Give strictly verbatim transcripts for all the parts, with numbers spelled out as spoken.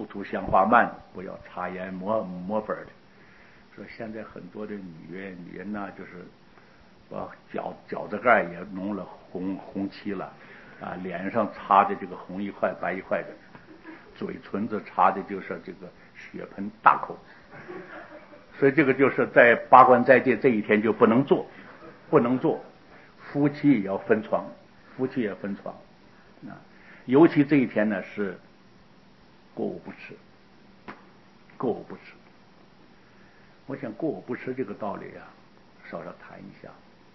不涂香花蔓，不要擦盐抹抹粉的。说现在很多的女人女人呢，就是把脚脚趾盖也弄了红红漆了，啊，脸上擦的这个红一块白一块的，嘴唇子擦的就是这个血盆大口。所以这个就是在八关斋戒这一天就不能做，不能做。夫妻也要分床，夫妻也分床啊。尤其这一天呢是过午不吃，过午不吃。我想过午不吃这个道理啊，稍稍谈一下。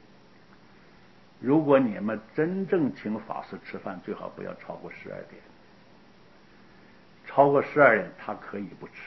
如果你们真正请法师吃饭，最好不要超过十二点。超过十二点，他可以不吃。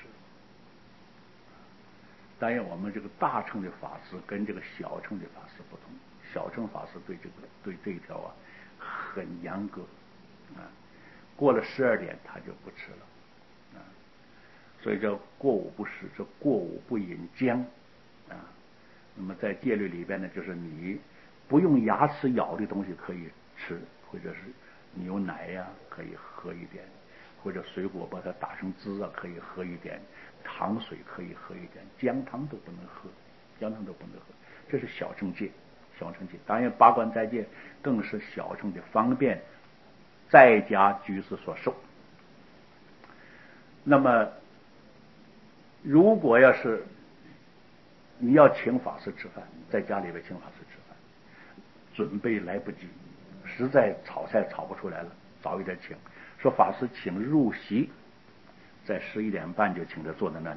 当然，我们这个大乘的法师跟这个小乘的法师不同，小乘法师对这个对这一条啊很严格啊，过了十二点他就不吃了啊，所以叫过午不食，这过午不饮浆啊。那么在戒律里边呢，就是你不用牙齿咬的东西可以吃，或者是牛奶呀、啊、可以喝一点，或者水果把它打成汁啊可以喝一点。糖水可以喝一点，姜汤都不能喝，姜汤都不能喝，这是小乘戒，小乘戒。当然，八关斋戒更是小乘的方便在家居士所受。那么，如果要是你要请法师吃饭，在家里边请法师吃饭，准备来不及，实在炒菜炒不出来了，早一点请。说法师请入席。在十一点半就请他坐在那里，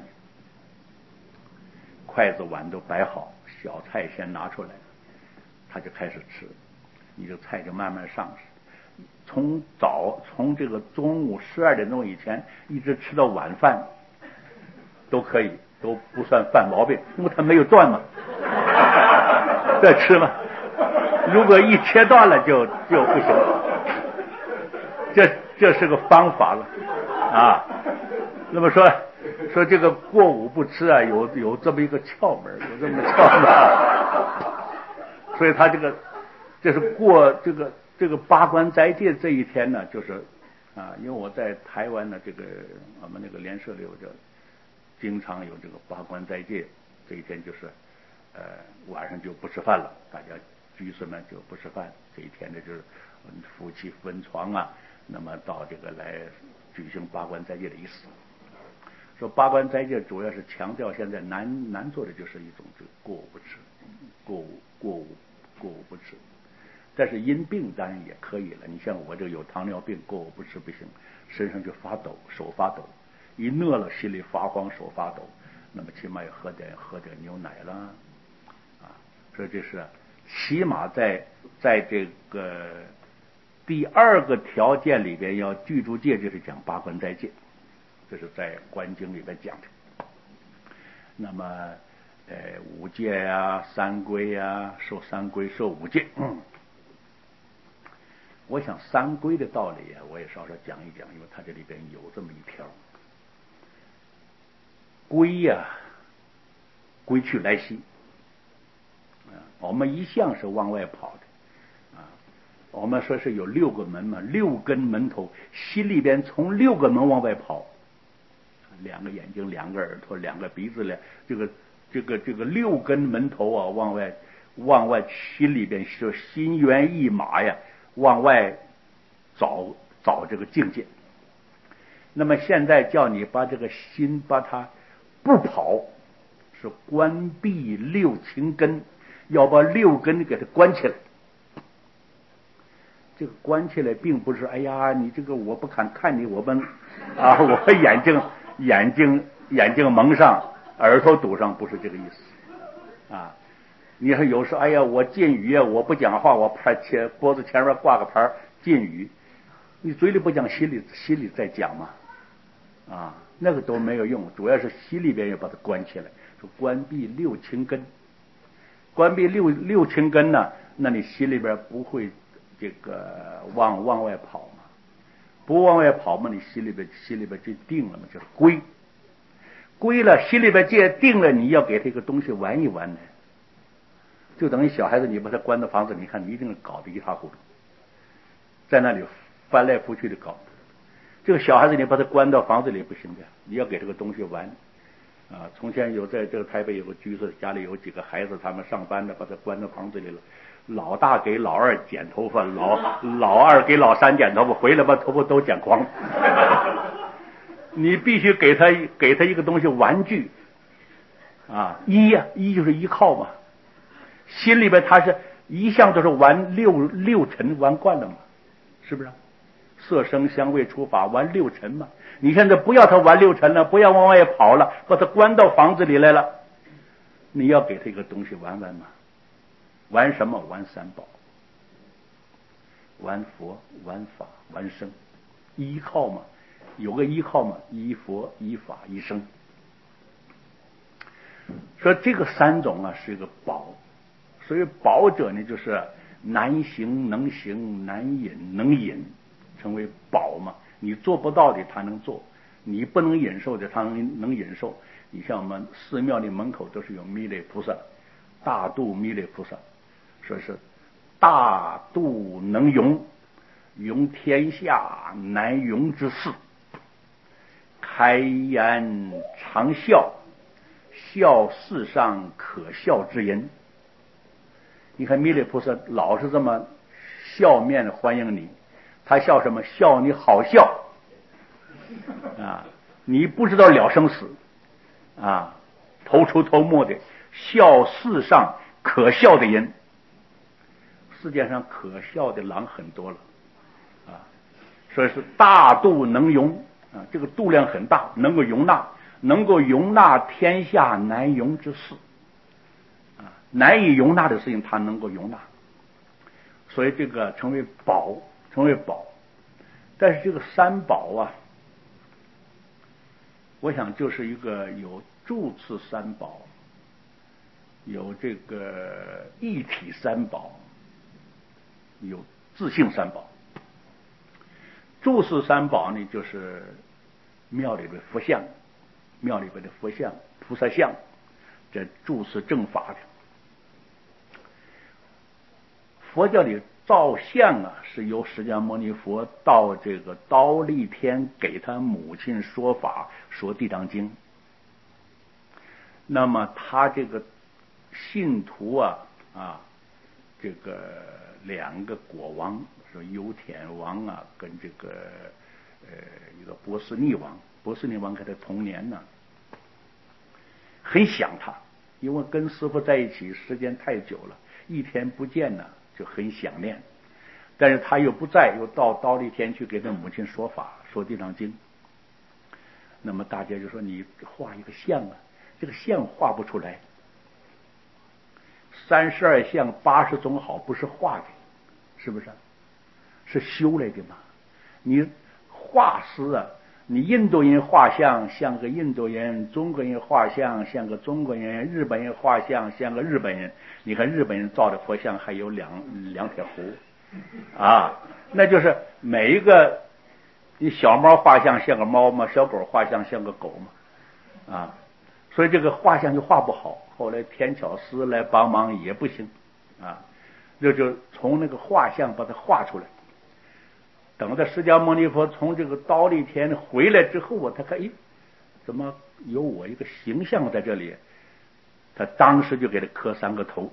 筷子碗都摆好，小菜先拿出来，他就开始吃，你这菜就慢慢上。从早从这个中午十二点钟以前，一直吃到晚饭都可以，都不算犯毛病，因为他没有断嘛，再吃嘛。如果一切断了就就不行了，这这是个方法了啊。那么说说这个过午不吃啊，有有这么一个窍门，有这么个窍门，所以他这个这是过这个这个八关斋戒这一天呢，就是啊，因为我在台湾呢，这个我们那个联社里有这经常有这个八关斋戒这一天，就是呃晚上就不吃饭了，大家居士们就不吃饭，这一天呢就是夫妻分床啊，那么到这个来举行八关斋戒的仪式。说八关斋戒主要是强调现在难难做的就是一种这个过午不吃，过午过午过午不吃，但是因病当然也可以了。你像我这个有糖尿病，过午不吃不行，身上就发抖，手发抖，一饿了心里发慌，手发抖，那么起码要喝点喝点牛奶啦啊。所以这是起码在在这个第二个条件里边要具足戒，就是讲八关斋戒。这是在观经里边讲的。那么，呃，五戒呀、啊、三规呀、啊，受三规、受五戒。嗯，我想三规的道理啊，我也稍稍讲一讲，因为它这里边有这么一条。规呀、啊，归去来兮啊，我们一向是往外跑的啊。我们说是有六个门嘛，六根门头，心里边从六个门往外跑。两个眼睛，两个耳朵，两个鼻子了，这个这个这个六根门头啊，往外往外心里边是心猿意马呀，往外找找这个境界。那么现在叫你把这个心把它不跑，是关闭六情根，要把六根给它关起来。这个关起来并不是哎呀，你这个我不敢看你，我们啊，我眼睛。眼睛眼睛蒙上，耳朵堵上，不是这个意思啊！你看有时候，哎呀，我禁语啊，我不讲话，我牌前脖子前面挂个牌禁语，你嘴里不讲，心里心里在讲嘛啊，那个都没有用，主要是心里边要把它关起来，说关闭六情根，关闭六六情根呢，那你心里边不会这个往往外跑嘛。不往外跑嘛，你心里边心里边就定了嘛，就是归归了，心里边界定了，你要给他一个东西玩一玩呢，就等于小孩子，你把他关到房子，你看你一定搞得一塌糊涂，在那里翻来覆去的搞。 这个小孩子你把他关到房子里不行的，你要给这个东西玩啊。从前有在这个台北有个居士，家里有几个孩子，他们上班的，把他关到房子里了。老大给老二剪头发，老老二给老三剪头发，回来把头发都剪光了。你必须给他给他一个东西，玩具啊，依呀、啊，依就是依靠嘛。心里边他是一向都是玩六六尘，玩惯了嘛，是不是？色声香味触法玩六尘嘛。你现在不要他玩六尘了，不要往外跑了，把他关到房子里来了。你要给他一个东西玩玩嘛。玩什么？玩三宝，玩佛，玩法，玩僧，依靠嘛，有个依靠嘛，依佛，依法，依僧。说这个三种啊是一个宝，所以宝者呢就是难行能行，难隐能隐，成为宝嘛。你做不到的他能做，你不能忍受的他能能忍受。你像我们寺庙的门口都是有弥勒菩萨，大肚弥勒菩萨。说是大度能容，容天下难容之事，开颜常笑，笑世上可笑之人。你看弥勒菩萨老是这么笑面欢迎你，他笑什么？笑你好笑啊！你不知道了生死啊，头出头没的笑世上可笑的人。世界上可笑的狼很多了啊，所以是大度能容啊，这个度量很大，能够容纳，能够容纳天下难容之事啊，难以容纳的事情他能够容纳，所以这个成为宝，成为宝。但是这个三宝啊，我想就是一个有住持三宝，有这个一体三宝，有自性三宝。住持三宝呢，就是庙里的佛像，庙里边的佛像、菩萨像，这住持正法的。佛教里造像啊，是由释迦牟尼佛到这个忉利天给他母亲说法，说地藏经。那么他这个信徒啊啊，这个两个国王，说优田王啊，跟这个呃一个波斯匿王，波斯匿王跟他同年呢，很想他，因为跟师父在一起时间太久了，一天不见呢就很想念。但是他又不在，又到忉利天去给他母亲说法，说地藏经。那么大家就说你画一个像啊，这个像画不出来。三十二相八十种好不是画的，是不是？是修来的嘛。你画师啊，你印度人画像像个印度人，中国人画像像个中国人，日本人画像像个日本人。你看日本人造的佛像还有两两撇胡啊，那就是每一个你小猫画像像个猫嘛，小狗画像像个狗嘛啊，所以这个画像就画不好。后来天巧师来帮忙也不行啊，这就从那个画像把它画出来。等到释迦牟尼佛从这个忉利天回来之后啊，他看，咦，怎么有我一个形象在这里？他当时就给他磕三个头。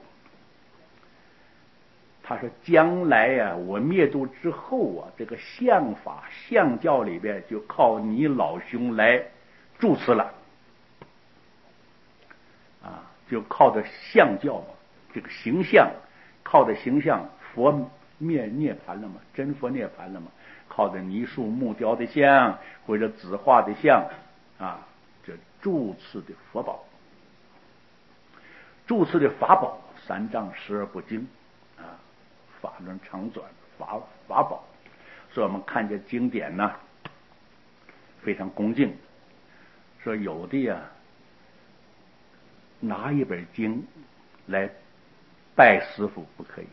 他说：“将来呀、啊，我灭度之后啊，这个相法相教里边就靠你老兄来主持了，啊，就靠着相教嘛，这个形象，靠着形象，佛灭涅槃了嘛，真佛涅槃了嘛，靠着泥塑木雕的像或者纸画的像啊，这住持的佛宝，住持的法宝，三藏十二部经啊。”法轮常转，法法宝，所以我们看见经典呢，非常恭敬。说有的呀，拿一本经来拜师父不可以。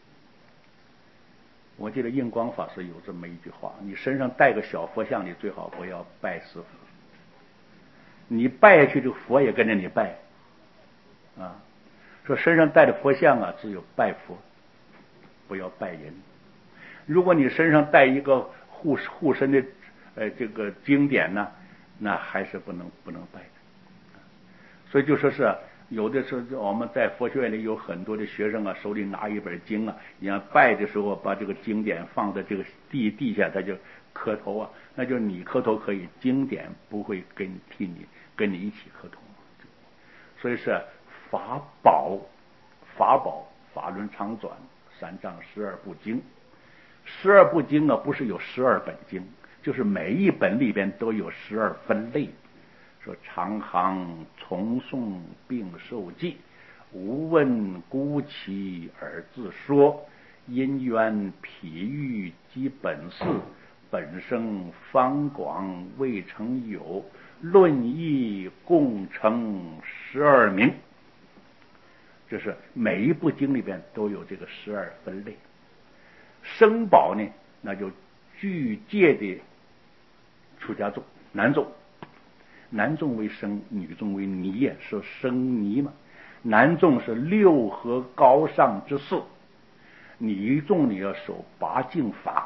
我记得印光法师有这么一句话：你身上带个小佛像，你最好不要拜师父。你拜下去，这个佛也跟着你拜啊。说身上带的佛像啊，只有拜佛。不要拜人。如果你身上带一个护护身的呃这个经典呢，那还是不能不能拜的。所以就说是有的时候我们在佛学院里有很多的学生啊，手里拿一本经啊，你要拜的时候把这个经典放在这个地地下，他就磕头啊，那就是你磕头可以，经典不会跟替你跟你一起磕头。所以是法宝，法宝法轮常转，三藏十二部经。十二部经啊，不是有十二本经，就是每一本里边都有十二分类。说长行重诵并受记，无问孤奇而自说，因缘譬喻即本事，本生方广未曾有，论义共成十二名。就是每一部经里边都有这个十二分类。生宝呢，那就具戒的出家众，男众。男众为生，女众为尼，是生尼嘛。男众是六合高尚之事，女众你要守八敬法。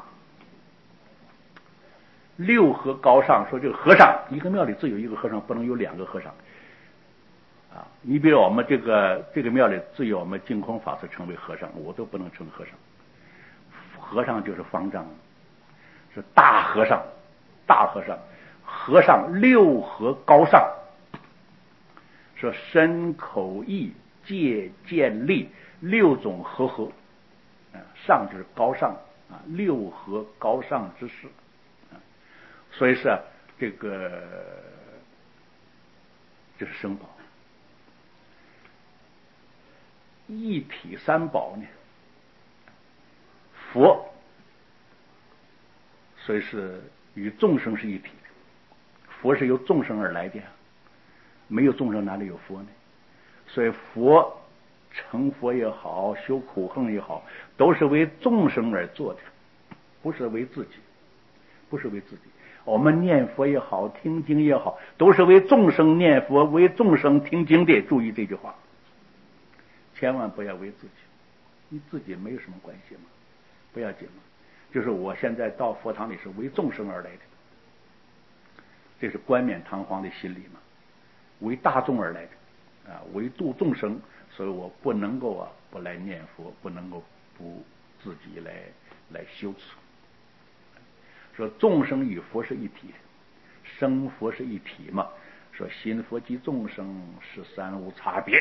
六合高尚，说这个和尚，一个庙里只有一个和尚，不能有两个和尚啊。你比如我们这个这个庙里只有我们净空法师称为和尚，我都不能称和尚。和尚就是方丈，是大和尚，大和尚。和尚六合高尚，说身口意戒见力六种和合，上就是高尚啊，六合高尚之事。所以是这个就是生宝。一体三宝呢，佛所以是与众生是一体的，佛是由众生而来的，没有众生哪里有佛呢？所以佛成佛也好，修苦行也好，都是为众生而做的，不是为自己，不是为自己。我们念佛也好，听经也好，都是为众生念佛，为众生听经的。注意这句话，千万不要为自己，你自己没有什么关系嘛，不要紧嘛。就是我现在到佛堂里是为众生而来的，这是冠冕堂皇的心理嘛，为大众而来的啊，为度众生，所以我不能够啊不来念佛，不能够不自己来来修持。说众生与佛是一体，生佛是一体嘛。说心佛及众生是三无差别。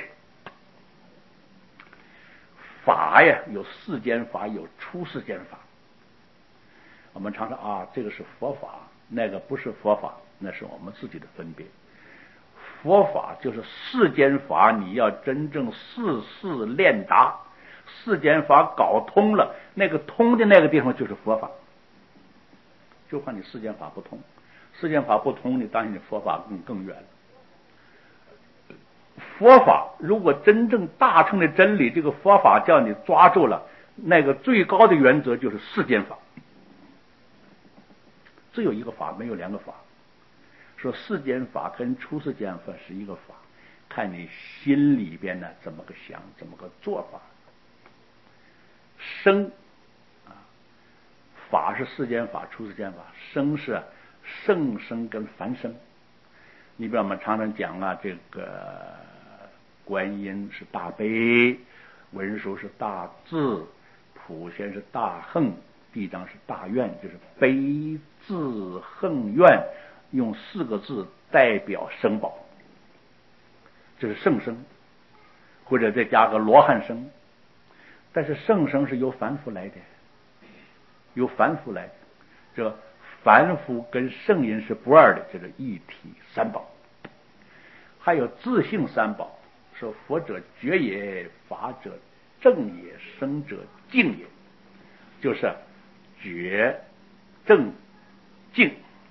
法呀，有世间法，有出世间法。我们常说啊，这个是佛法，那个不是佛法，那是我们自己的分别。佛法就是世间法，你要真正事事练达，世间法搞通了，那个通的那个地方就是佛法。就怕你世间法不通，世间法不通，你当然你佛法更更远了。佛法如果真正大乘的真理，这个佛法叫你抓住了，那个最高的原则就是世间法，只有一个法，没有两个法。说世间法跟出世间法是一个法，看你心里边呢怎么个想，怎么个做法。生啊，法是世间法，出世间法。生是圣生跟凡生。你比如我们常常讲啊，这个观音是大悲，文殊是大智，普贤是大恨，地藏是大愿，就是悲智恨愿，用四个字代表生宝，这是圣生，或者再加个罗汉生。但是圣生是由凡夫来的，由凡夫来的，这凡夫跟圣人是不二的，这是一体三宝。还有自性三宝，说佛者觉也，法者正也，生者净也，就是觉正净。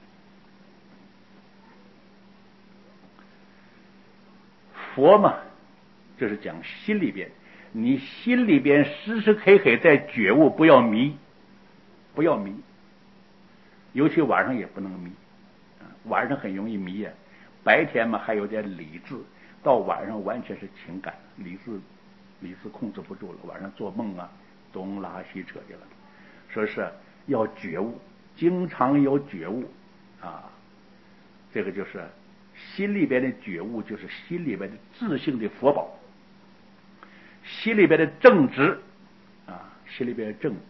佛嘛，就是讲心里边，你心里边时时刻刻在觉悟，不要迷，不要迷，尤其晚上也不能迷，晚上很容易迷呀。白天嘛还有点理智，到晚上完全是情感，理智理智控制不住了，晚上做梦啊，东拉西扯去了。说是要觉悟，经常有觉悟啊，这个就是心里边的觉悟，就是心里边的自性的佛宝，心里边的正直啊，心里边的正，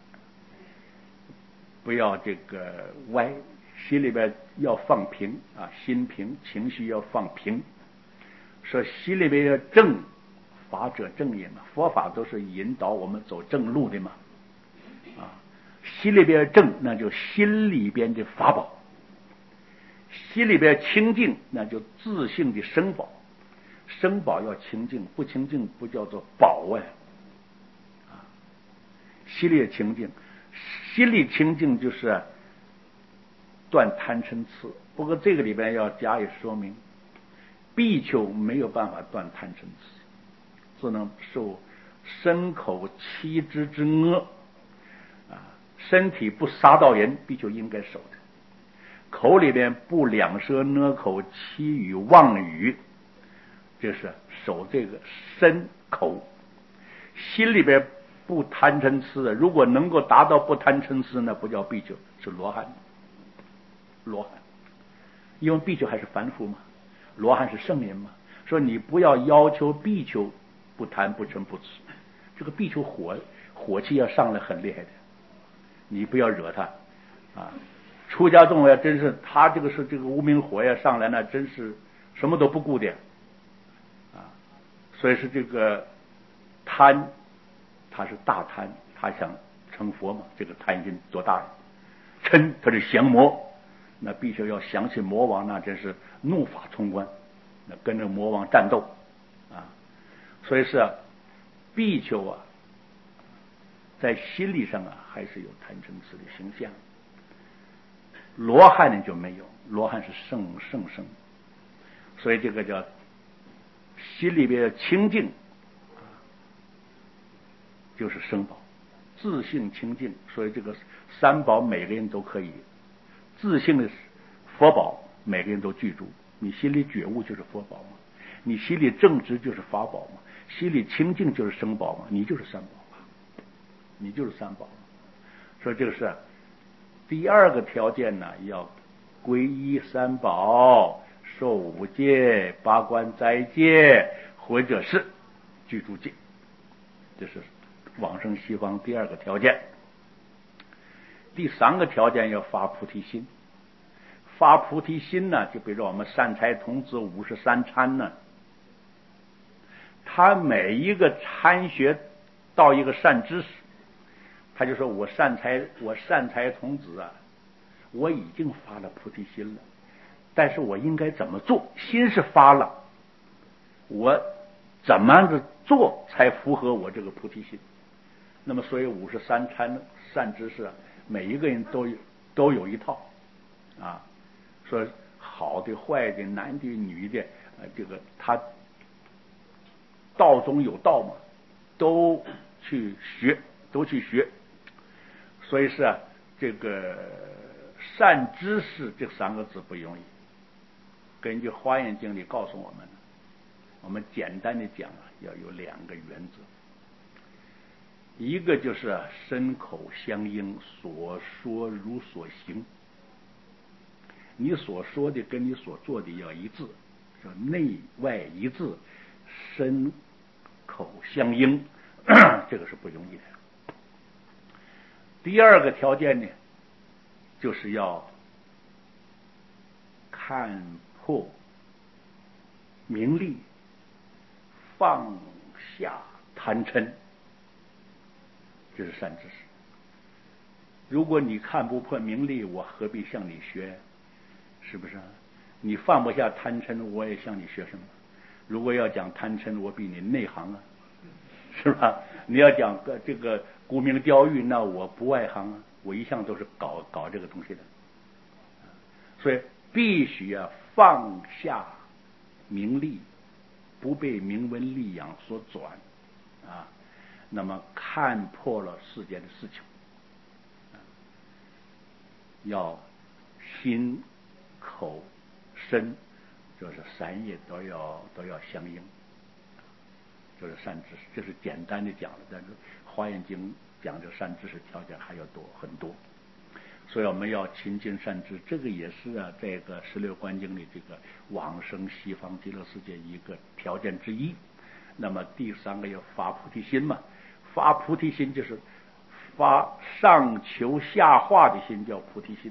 不要这个歪，心里边要放平啊，心平，情绪要放平。说心里边要正，法者正也嘛，佛法都是引导我们走正路的嘛。啊，心里边正，那就心里边的法宝；心里边清净，那就自性的生宝。生宝要清净，不清净不叫做宝啊。啊，心里清净，心里清净就是断贪嗔痴。不过这个里边要加以说明，比丘没有办法断贪嗔痴，只能受身口七支之恶。啊，身体不杀到人，比丘应该守的；口里边不两舌呢口欺语妄语，这是守这个身口。心里边不贪嗔痴的，如果能够达到不贪嗔痴，那不叫比丘，是罗汉。罗汉，因为比丘还是凡夫嘛，罗汉是圣人嘛。说你不要要求比丘不贪不嗔不痴，这个比丘火火气要上来很厉害的，你不要惹他啊。出家众呀，真是他这个是这个无名火呀上来，那真是什么都不顾的啊。所以是这个贪，他是大贪，他想成佛嘛，这个贪心多大呀？嗔，他是降魔，那必须要想起魔王，那真是怒发冲冠，那跟着魔王战斗啊。所以是比丘啊，在心理上啊还是有贪嗔痴的形象。罗汉呢就没有，罗汉是圣圣圣，所以这个叫心里边清净，就是生宝，自性清净。所以这个三宝每个人都可以，自性的佛宝每个人都具足。你心里觉悟就是佛宝嘛，你心里正直就是法宝嘛，心里清净就是生宝嘛，你就是三宝嘛，你就是三宝嘛。所以这个是第二个条件呢，要皈依三宝，受五戒，八关斋戒，或者是具足戒，这是往生西方第二个条件。第三个条件要发菩提心。发菩提心呢，就比如说我们善财童子五十三参呢，他每一个参学到一个善知识，他就说我善财我善财童子啊，我已经发了菩提心了，但是我应该怎么做？心是发了，我怎么样子做才符合我这个菩提心？那么所以五十三参善知识啊，每一个人都有都有一套啊，说好的坏的男的女的，呃，这个他道中有道嘛，都去学，都去学。所以是啊，这个善知识这三个字不容易。根据《华严经》里告诉我们，我们简单的讲啊，要有两个原则，一个就是身口相应，所说如所行。你所说的跟你所做的要一致，说内外一致，身口相应，这个是不容易的。第二个条件呢，就是要看破名利，放下贪嗔，这是善知识。如果你看不破名利，我何必向你学？是不是？你放不下贪嗔，我也向你学什么？如果要讲贪嗔，我比你内行啊，是吧？你要讲个这个沽名钓誉，那我不外行啊，我一向都是搞搞这个东西的。所以必须要放下名利，不被名闻利养所转啊。那么看破了世间的事情，要心口身，就是三业都要都要相应，就是善知识。这是简单的讲了，但是《华严经》讲这善知识条件还要多很多。 所以我们要勤尽善知，这个也是啊，这个十六观经里这个往生西方极乐世界一个条件之一。那么第三个要发菩提心嘛，发菩提心就是发上求下化的心，叫菩提心。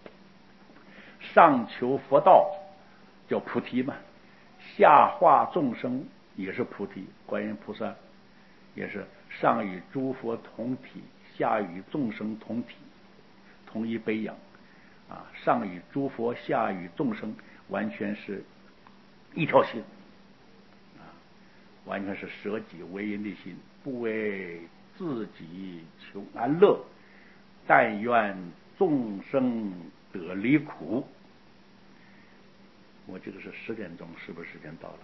上求佛道叫菩提嘛，下化众生也是菩提。观音菩萨也是上与诸佛同体，下与众生同体，同一悲仰啊，上与诸佛，下与众生，完全是一条心啊，完全是舍己为人的心，不为自己求安乐，但愿众生得离苦。我这个是十点钟，是不是时间到了？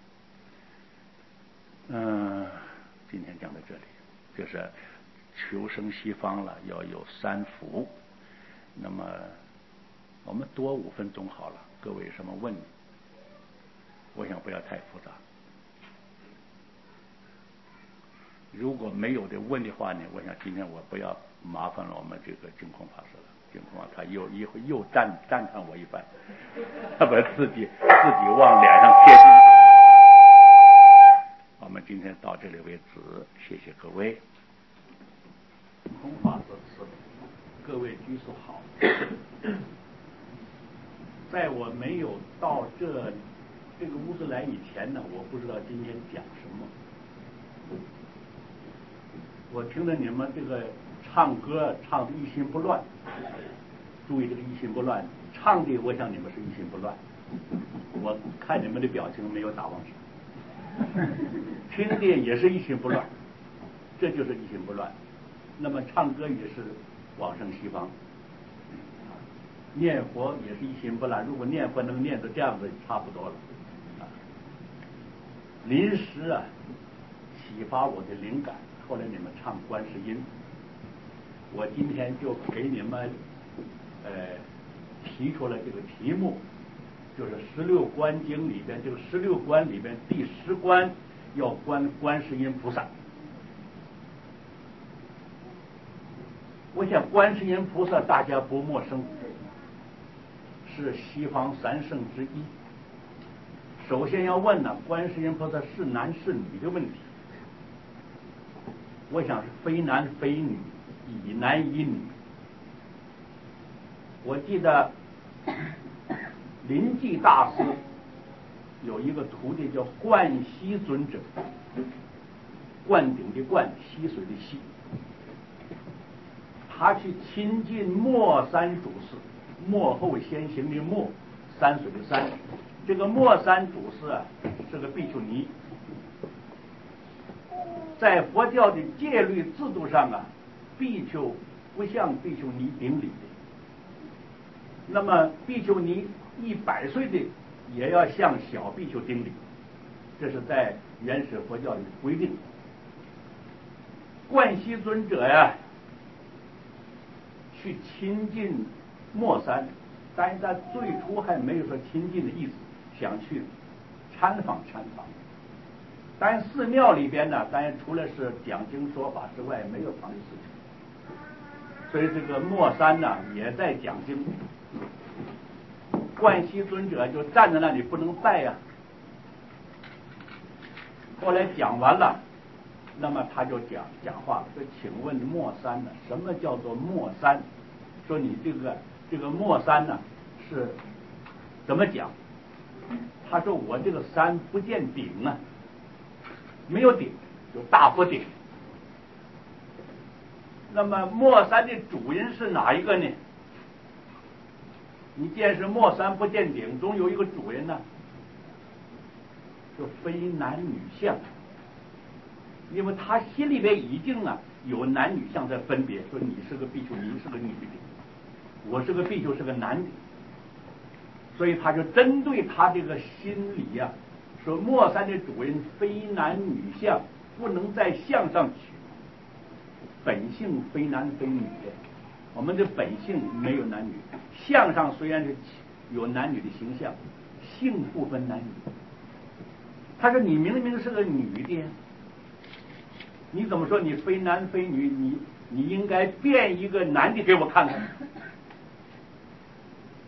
嗯，今天讲到这里，就是求生西方了，要有三福。那么我们多五分钟好了，各位有什么问题？我想不要太复杂。如果没有的问的话呢，我想今天我不要麻烦了我们这个净空法师了。净空啊，他又一会又赞赞叹我一番，他把自己自己往脸上贴金。我们今天到这里为止，谢谢各位。净空法师慈悲，各位居士好。在我没有到这这个屋子来以前呢，我不知道今天讲什么。我听着你们这个唱歌唱的一心不乱，注意这个一心不乱，唱的我想你们是一心不乱，我看你们的表情没有打妄想，听的也是一心不乱，这就是一心不乱。那么唱歌也是往生西方，念佛也是一心不乱，如果念佛能念到这样子差不多了。临时啊启发我的灵感，后来你们唱观世音，我今天就给你们呃提出了这个题目，就是十六观经里边这个十六观里边第十观要观观世音菩萨。我想观世音菩萨大家不陌生，是西方三圣之一。首先要问呢，观世音菩萨是男是女的问题，我想是非男非女，以男以女。我记得临济大师有一个徒弟叫灌西尊者，灌顶的灌，溪水的溪。他去亲近莫三祖师，末后先行的末，山水的山。这个莫三祖师啊是个比丘尼，在佛教的戒律制度上啊，比丘不向比丘尼顶礼的。那么比丘尼一百岁的也要向小比丘顶礼，这是在原始佛教的规定。灌西尊者呀去亲近莫三，但是他最初还没有说亲近的意思，想去参访参访。但寺庙里边呢，当然除了是讲经说法之外，没有旁的事情。所以这个莫三呢也在讲经，灌西尊者就站在那里不能拜呀、啊。后来讲完了，那么他就讲讲话了，说：“请问莫三呢？什么叫做莫三？说你这个这个莫三呢是怎么讲？”他说：“我这个山不见顶啊，没有顶，有大佛顶。那么莫山的主人是哪一个呢？你既然是莫山不见顶，总有一个主人呢，就非男女相。因为他心里边已经啊有男女相在分别，说你是个比丘，你是个女的，我是个比丘，是个男的。所以他就针对他这个心理呀、啊，说莫山的主人非男女相，不能在相上取，本性非男非女的，我们的本性没有男女，相上虽然是有男女的形象，性不分男女。他说你明明是个女的，你怎么说你非男非女？你你应该变一个男的给我看看。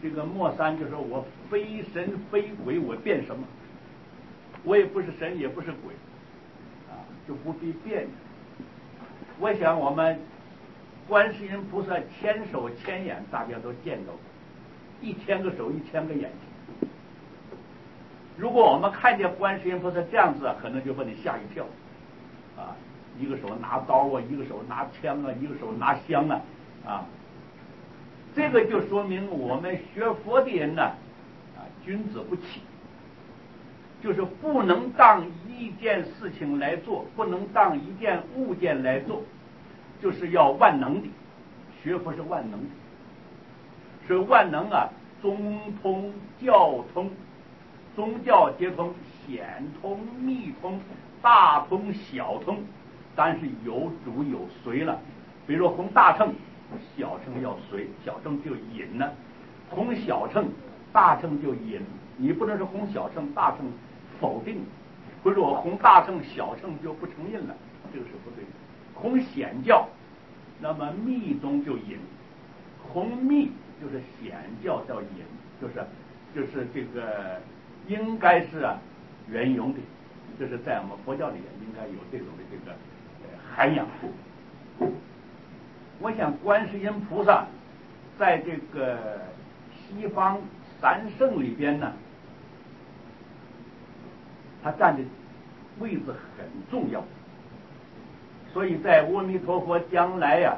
这个莫三就说我非神非鬼，我变什么？我也不是神，也不是鬼，啊，就不必变。我想我们观世音菩萨千手千眼，大家都见到过，一千个手，一千个眼睛。如果我们看见观世音菩萨这样子啊，可能就把你吓一跳，啊，一个手拿刀啊，一个手拿枪啊，一个手拿香啊，啊，这个就说明我们学佛的人呢，啊，君子不器。就是不能当一件事情来做，不能当一件物件来做，就是要万能的。学佛是万能的，所以万能啊，中通教通，宗教皆通，显通密通，大通小通，但是有主有随了。比如说弘大乘，小乘要随，小乘就隐了；弘小乘，大乘就隐。你不能是弘小乘，大乘否定，或者我弘大乘小乘就不承认了，这个是不对的。弘显教，那么密宗就隐；弘密就是显教叫隐，就是就是这个应该是啊圆融的，就是在我们佛教里应该有这种的这个呃涵养。我想观世音菩萨在这个西方三圣里边呢，他占的位置很重要，所以在阿弥陀佛将来呀、啊、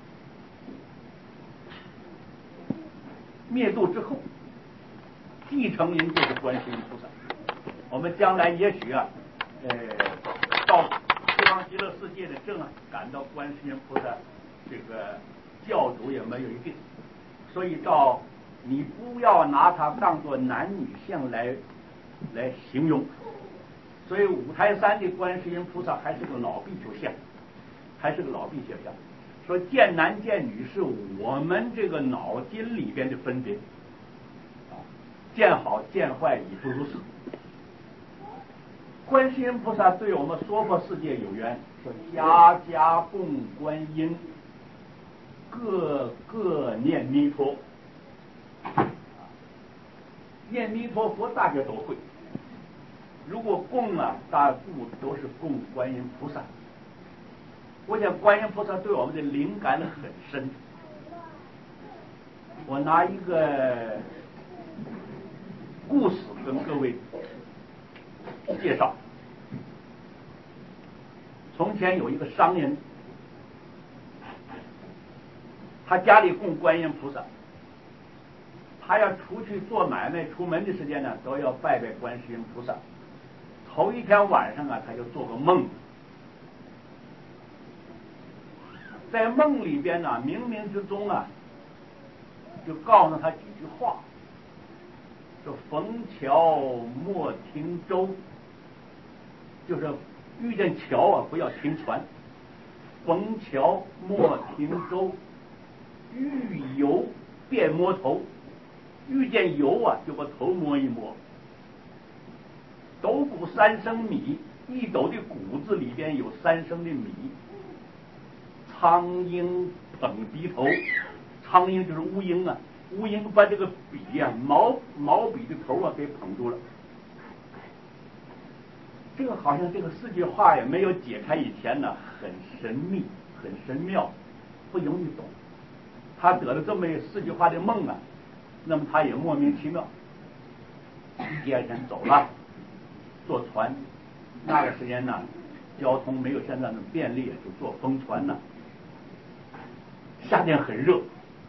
灭度之后，继承人就是观世音菩萨。我们将来也许啊，呃，到西方极乐世界的正啊赶到观世音菩萨这个教主也没有一定，所以照你不要拿它当作男女相来来形容。所以五台山的观世音菩萨还是个老比丘像，还是个老比丘像。说见男见女是我们这个脑筋里边的分别，啊，见好见坏已不如是。观世音菩萨对我们娑婆世界有缘，说家家供观音，个个念弥陀。念弥陀佛大家都会。如果供啊，大部都是供观音菩萨。我想观音菩萨对我们的灵感很深。我拿一个故事跟各位介绍。从前有一个商人，他家里供观音菩萨，他要出去做买卖，出门的时间呢，都要拜拜观世音菩萨。头一天晚上啊，他就做个梦，在梦里边呢，冥冥之中啊，就告诉他几句话，说逢桥莫停舟，就是遇见桥啊不要停船，逢桥莫停舟，遇油便摸头，遇见油啊就把头摸一摸。斗谷三升米，一斗的谷子里边有三升的米。苍鹰捧鼻头，苍鹰就是乌鹰啊，乌鹰把这个笔啊毛毛笔的头啊给捧住了。这个好像这个四句话也没有解开以前呢，很神秘很神妙，不容易懂。他得了这么四句话的梦啊，那么他也莫名其妙。第二天走了，坐船，那个时间呢，交通没有现在那么便利，就坐风船呢。夏天很热，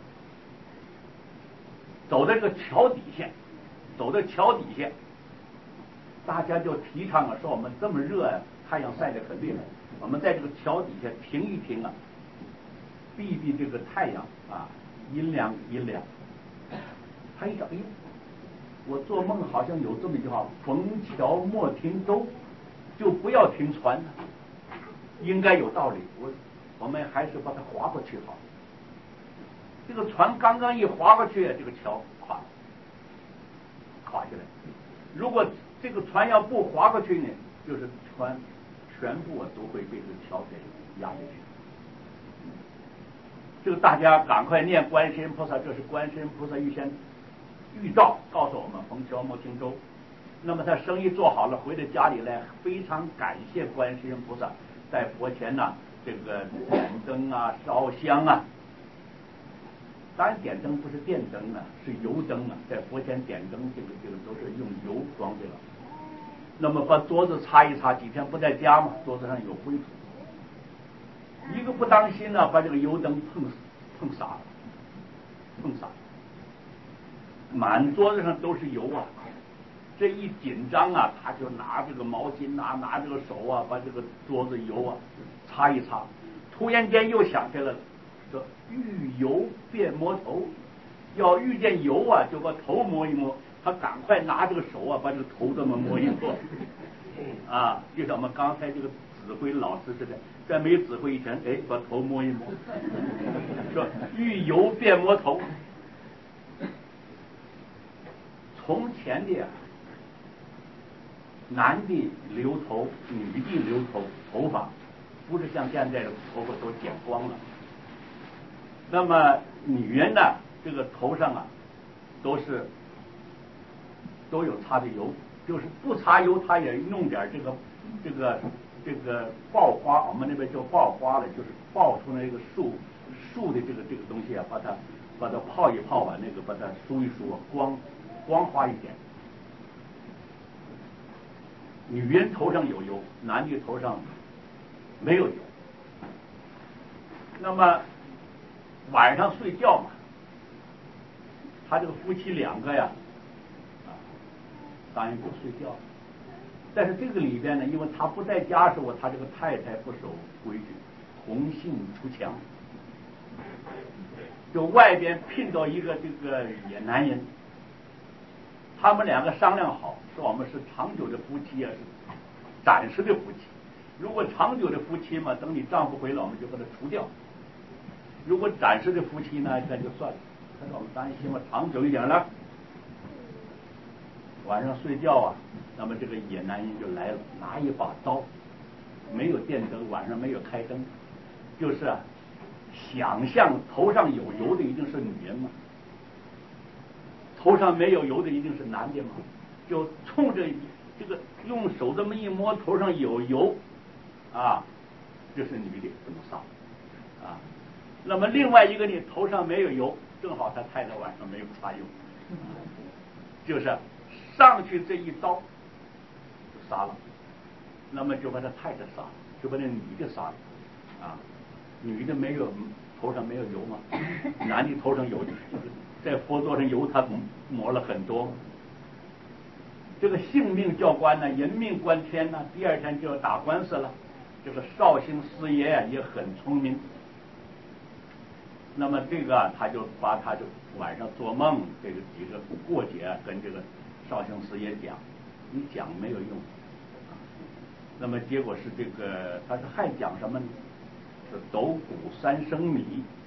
走在这个桥底下，走在桥底下，大家就提倡啊，说我们这么热啊，太阳晒得很厉害，我们在这个桥底下停一停啊，避避这个太阳啊，阴凉阴凉。他一想，哎，我做梦好像有这么一句话：逢桥莫停舟，就不要停船了，应该有道理。我我们还是把它划过去好。这个船刚刚一划过去，这个桥垮垮下来。如果这个船要不划过去呢，就是船全部啊都会被这个桥给压下去。这个大家赶快念观世音菩萨，这是观世音菩萨预先预兆告诉我们逢乔莫听舟。那么他生意做好了，回到家里来，非常感谢观世音菩萨，在佛前呢，这个点灯啊，烧香啊。当然点灯不是电灯啊，是油灯啊，在佛前点灯，这个这个都是用油装的了。那么把桌子擦一擦，几天不在家嘛，桌子上有灰土，一个不当心呢，把这个油灯碰碰洒了，碰洒了，满桌子上都是油啊。这一紧张啊，他就拿这个毛巾啊，拿这个手啊，把这个桌子油啊擦一擦。突然间又想起来了，说遇油便摸头，要遇见油啊，就把头摸一摸。他赶快拿这个手啊，把这个头这么摸一摸。啊，就像我们刚才这个指挥老师似的，在没指挥以前，哎，把头摸一摸，说遇油便摸头。从前的呀、啊。男的留头，女的留头，头发不是像现在的头发都剪光了。那么女人呢，这个头上啊，都是都有擦的油，就是不擦油，她也弄点这个这个这个爆花，我们那边叫爆花了，就是爆出来一个树树的这个这个东西啊，把它把它泡一泡啊，那个把它梳一梳，光光滑一点。女人头上有油，男的头上没有油。那么晚上睡觉嘛，他这个夫妻两个呀，啊，当然就睡觉。但是这个里边呢，因为他不在家的时候，他这个太太不守规矩，红杏出墙，就外边聘到一个这个野男人。他们两个商量好，说我们是长久的夫妻啊，是暂时的夫妻。如果长久的夫妻嘛，等你丈夫回来，我们就把他除掉；如果暂时的夫妻呢，那就算了。他说我们当然希望长久一点了。晚上睡觉啊，那么这个野男人就来了，拿一把刀，没有电灯，晚上没有开灯，就是啊，想象头上有油的一定是女人嘛。头上没有油的一定是男的嘛，就冲着这个用手这么一摸，头上有油啊，这是女的，这么杀啊。那么另外一个呢，头上没有油，正好他太太晚上没有擦油，就是上去这一刀就杀了，那么就把他太太杀了，就把那女的杀了啊。女的没有头上没有油吗？男的头上有，在佛桌上油他抹了很多。这个性命叫官呢，人命关天呢，第二天就要打官司了。这个绍兴师爷啊也很聪明，那么这个他就把他就晚上做梦，这个几个过节啊跟这个绍兴师爷讲，你讲没有用。那么结果是这个，他是还讲什么呢？是斗谷三升米。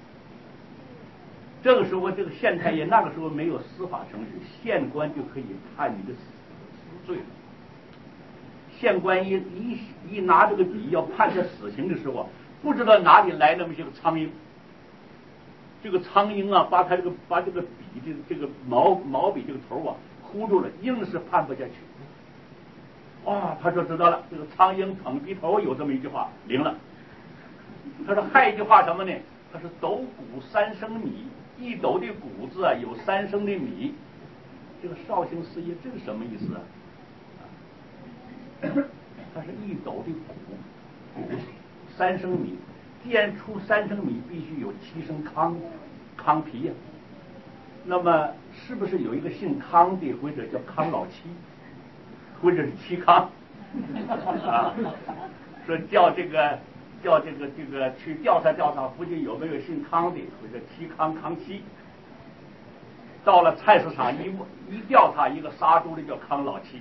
这个时候，这个县太爷那个时候没有司法程序，县官就可以判你的死死罪了。县官一一一拿这个笔要判他死刑的时候，不知道哪里来那么些个苍蝇。这个苍蝇啊，把他这个把这个笔的这个毛毛笔这个头啊糊住了，硬是判不下去。哇，他说知道了，这个苍蝇捧鼻头有这么一句话灵了。他说还一句话什么呢？他说斗谷三升米，一斗的谷字啊有三升的米。这个绍兴师爷这是什么意思啊？他是一斗的谷，谷三升米，既然出三升米，必须有七升糠糠皮呀、啊。那么是不是有一个姓康的，或者叫康老七，或者是七康啊？说叫这个叫这个这个去调查调查附近有没有姓康的，或者七康康七。到了菜市场一一调查，一个杀猪的叫康老七。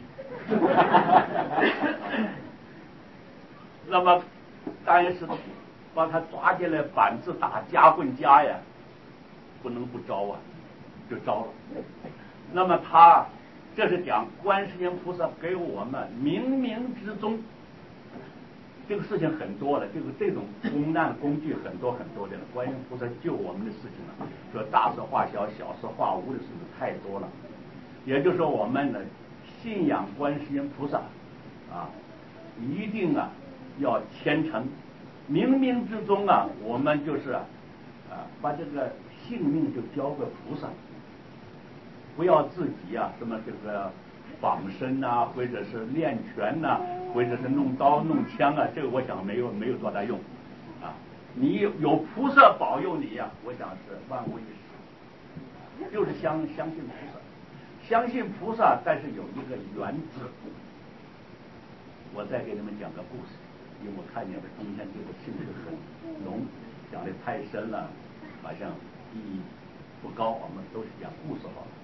那么当然是把他抓进来，板子打，夹棍夹呀，不能不招啊，就招了。那么他这是讲观世音菩萨给我们冥冥之中，这个事情很多了，这个这种公难工具很多很多的了。观音菩萨救我们的事情了，说大事化小，小事化无的事情太多了。 也就是说我们呢信仰观世音菩萨啊，一定啊要虔诚，冥冥之中啊，我们就是啊把这个性命就交给菩萨，不要自己啊什么这个仿身呐、啊，或者是练拳呐、啊，或者是弄刀弄枪啊，这个我想没有没有多大用啊。你有有菩萨保佑你呀、啊，我想是万无一失，就是相相信菩萨。相信菩萨，但是有一个原则。我再给你们讲个故事，因为我看你们今天对我兴趣很浓，讲的太深了，好像意义不高。我们都是讲故事好了。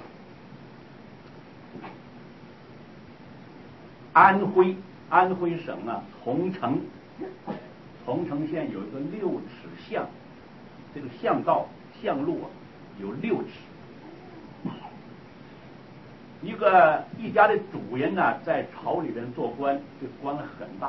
安徽安徽省啊，桐城桐城县有一个六尺巷，这个巷道巷路啊有六尺。一个一家的主人呢，在朝里边做官，这官很大。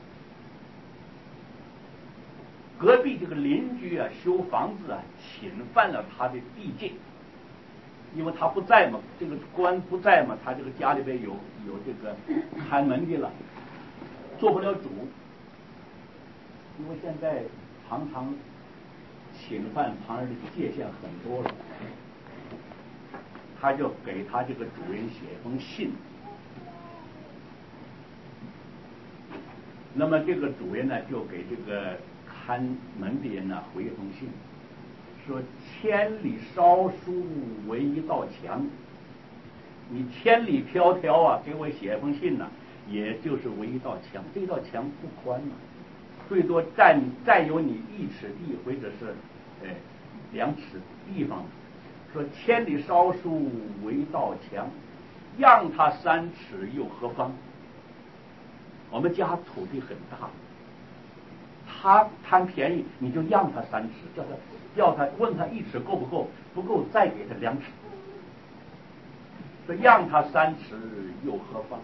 隔壁这个邻居啊，修房子啊，侵犯了他的地界，因为他不在嘛，这个官不在嘛，他这个家里边有有这个看门的了，做不了主。因为现在常常侵犯旁人的界限很多了。他就给他这个主人写一封信，那么这个主人呢，就给这个看门的人呢回一封信，说千里烧书为一道墙，你千里迢迢啊给我写一封信呢，也就是为一道墙，这道墙不宽嘛，最多占占有你一尺地或者是哎两尺地方。说千里烧书为道墙，让他三尺又何妨？我们家土地很大，他贪便宜，你就让他三尺，叫他叫他问他一尺够不够，不够再给他两尺。说让他三尺又何妨？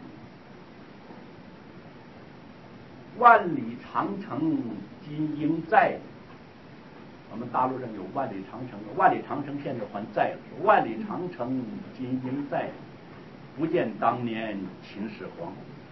万里长城今应在。我们大陆上有万里长城，万里长城现在还在了。万里长城今应在，不见当年秦始皇。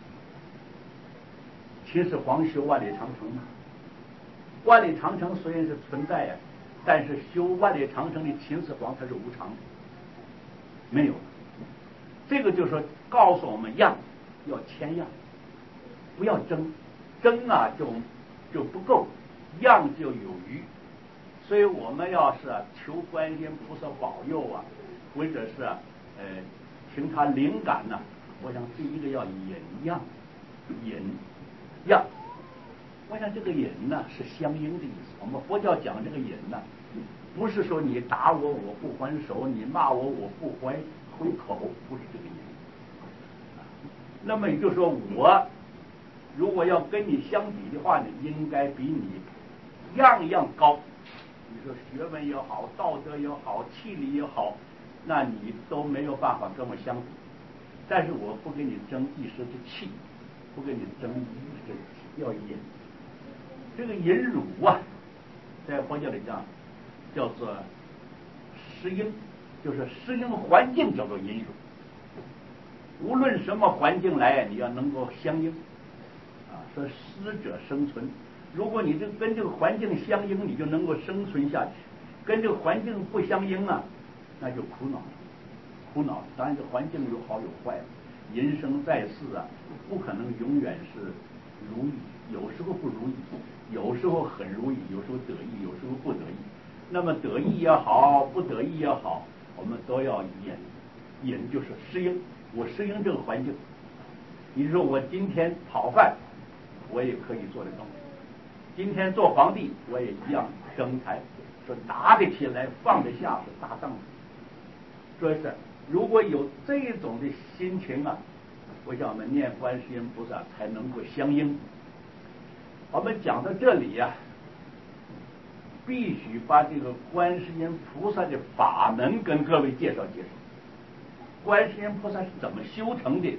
秦始皇修万里长城嘛，万里长城虽然是存在呀、啊，但是修万里长城的秦始皇他是无常的，没有。这个就是说告诉我们让要谦让，不要争，争啊就就不够，让就有余。所以我们要是、啊、求观音菩萨保佑啊，或者是、啊、呃凭他灵感呢、啊，我想第一个要忍让，忍让。我想这个忍呢是相应的意思。我们佛教讲这个忍呢，不是说你打我我不还手，你骂我我不还回口，不是这个忍。那么也就是说，我如果要跟你相比的话呢，应该比你样样高。你说学问也好，道德也好，气力也好，那你都没有办法跟我相比。但是我不跟你争一时之气，不跟你争一时之气，要忍。这个忍辱啊，在佛教里讲叫做适应，就是适应环境叫做忍辱。无论什么环境来，你要能够相应啊。说适者生存。如果你这跟这个环境相应，你就能够生存下去；跟这个环境不相应啊，那就苦恼了，苦恼了。当然，这环境有好有坏，人生在世啊，不可能永远是如意，有时候不如意，有时候很如意，有时候得意，有时候不得意。那么得意也好，不得意也好，我们都要忍，忍就是适应。我适应这个环境。你说我今天讨饭，我也可以做得到。今天做皇帝，我也一样登台，说拿得起来放得下是大丈夫。说是如果有这种的心情啊，我想我们念观世音菩萨才能够相应。我们讲到这里呀、啊，必须把这个观世音菩萨的法门跟各位介绍介绍。观世音菩萨是怎么修成的？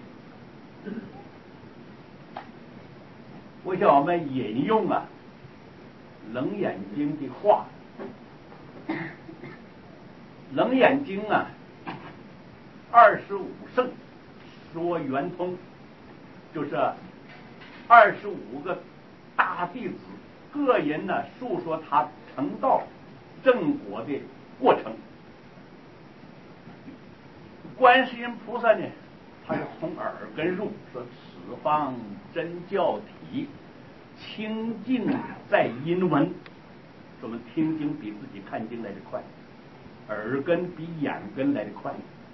我想我们引用啊《楞严经》的话，《楞严经》啊二十五圣说圆通，就是二十五个大弟子，个人呢述说他成道正果的过程。观世音菩萨呢，他是从耳根入，说此方真教体，清净在音闻。说我们听经比自己看经来的快，耳根比眼根来的快。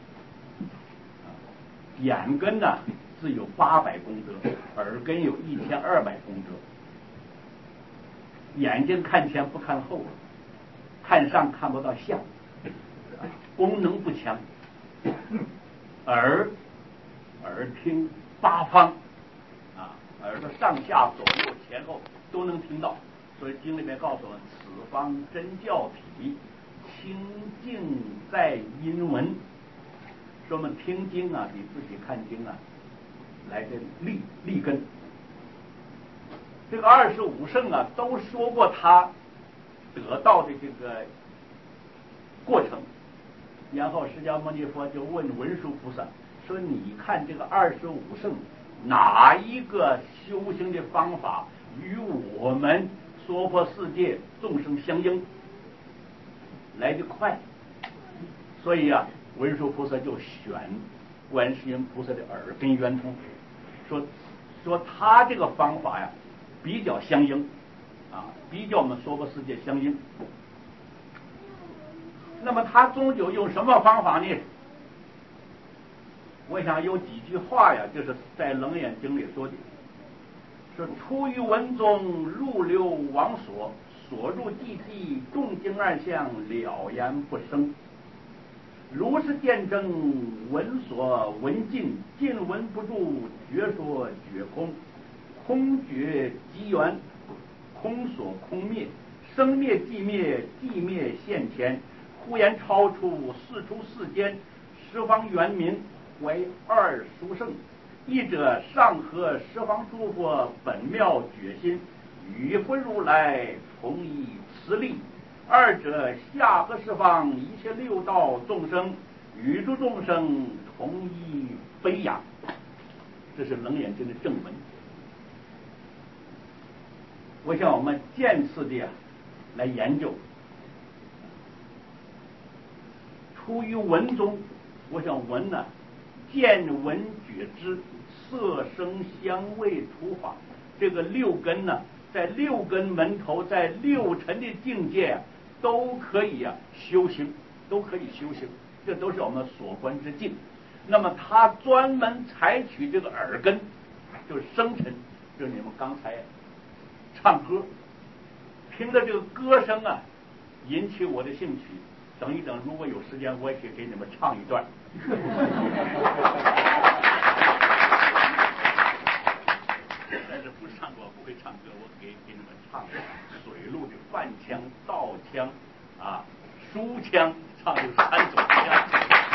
眼根呢自有八百功德，耳根有一千二百功德。眼睛看前不看后，看上看不到下，功能不强。耳耳听八方啊，耳朵上下左右前后都能听到。所以经里面告诉我们，此方真教体，清净在音闻。说我们听经啊，比自己看经啊来的立立根。这个二十五圣啊，都说过他得到的这个过程。然后释迦牟尼佛就问文殊菩萨说：“你看这个二十五圣哪一个修行的方法与我们娑婆世界众生相应来得快？”所以啊，文殊菩萨就选观世音菩萨的耳根圆通，说说他这个方法呀比较相应啊，比较我们娑婆世界相应。那么他终究用什么方法呢？我想有几句话呀，就是在《楞严经》里说的，说出于文中入流往所，所入寂寂，众经二相了言不生。如是见证闻所闻尽，尽闻不住，觉说觉空，空觉即缘，空所空灭，生灭即灭，即灭现前，忽然超出世出世间，十方圆明为二殊胜。一者上合十方诸佛本妙觉心，与佛如来同一慈力；二者下合十方一切六道众生，与诸众生同一悲仰。这是楞严经的正文。我想我们渐次的来研究，出于文中，我想文呢，见闻觉知，色声香味触法，这个六根呢，在六根门头，在六尘的境界都可以啊修行，都可以修行，这都是我们所观之境。那么他专门采取这个耳根，就是声尘，就是你们刚才唱歌，听的这个歌声啊，引起我的兴趣。等一等，如果有时间，我也可以给你们唱一段。但是不唱歌，不会唱歌，我给给你们唱水路的泛腔、道腔啊、书腔，唱有三种腔。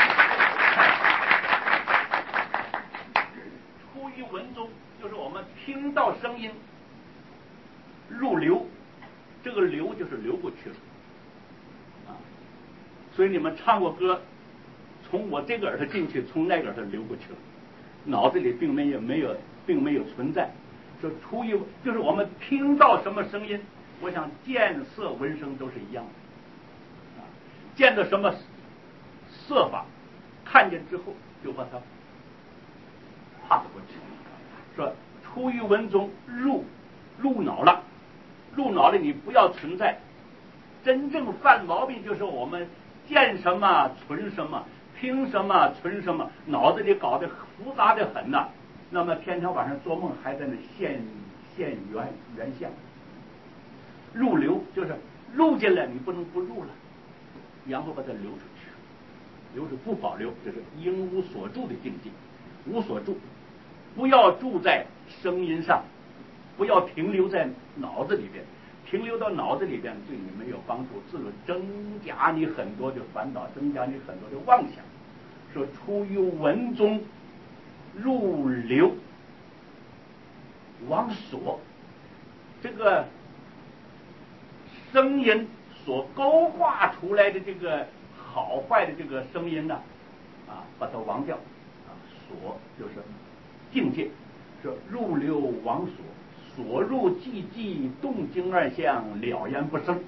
出于文中，就是我们听到声音入流，这个流就是流过去了啊。所以你们唱过歌，从我这个耳朵进去，从那个耳朵流过去了，脑子里并没有没有并没有存在。说出于就是我们听到什么声音，我想见色闻声都是一样的啊。见到什么色法，看见之后就把它 pass 过去。说出于文中入入脑了，入脑里你不要存在。真正犯毛病就是我们见什么存什么，听什么存什么，脑子里搞得复杂的很呐、啊。那么天天晚上做梦还在那现现原原相。入流就是入进来，你不能不入了，然后把它流出去，流出不保留，就是应无所住的境界，无所住，不要住在声音上，不要停留在脑子里边。停留到脑子里边对你没有帮助，只有增加你很多的烦恼，增加你很多的妄想。说出于文中入流往所，这个声音所勾画出来的这个好坏的这个声音呢、啊， 啊，把它忘掉啊。所就是境界，说入流忘所，所入寂寂，动静二相，了然不生。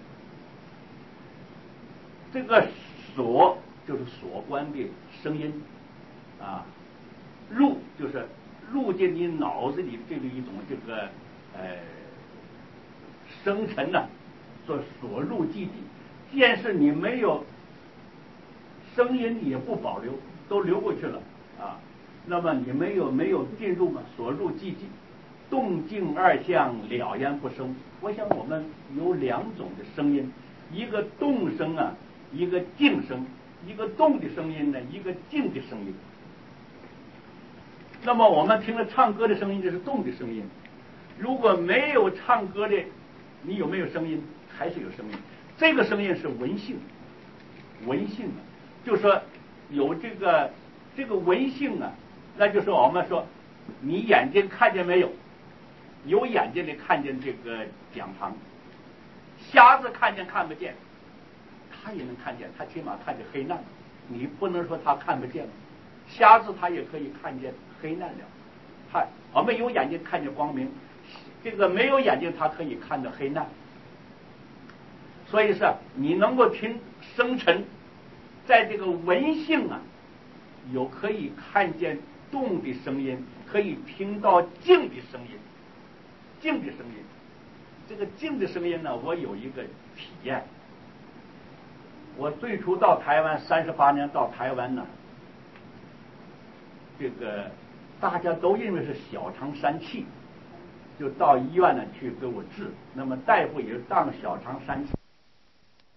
这个所就是所观的声音啊，入就是入进你脑子里这个一种这个呃生成呢，说所入寂寂。既然是你没有声音，你也不保留，都流过去了啊，那么你没有没有进入嘛，所入寂寂，动静二相，了然不生。我想我们有两种的声音，一个动声啊，一个静声，一个动的声音呢，一个静的声音。那么我们听了唱歌的声音，就是动的声音。如果没有唱歌的，你有没有声音？还是有声音。这个声音是闻性，闻性啊，就说有这个这个闻性啊，那就是我们说，你眼睛看见没有？有眼睛的看见这个讲堂，瞎子看见看不见，他也能看见，他起码看见黑暗。你不能说他看不见，瞎子他也可以看见黑暗了。他我们有眼睛看见光明，这个没有眼睛他可以看到黑暗。所以说，你能够听声尘，在这个闻性啊，有可以看见动的声音，可以听到静的声音，静的声音。这个静的声音呢，我有一个体验。我最初到台湾三十八年到台湾呢，这个大家都认为是小肠疝气，就到医院呢去给我治。那么大夫也当小肠疝气。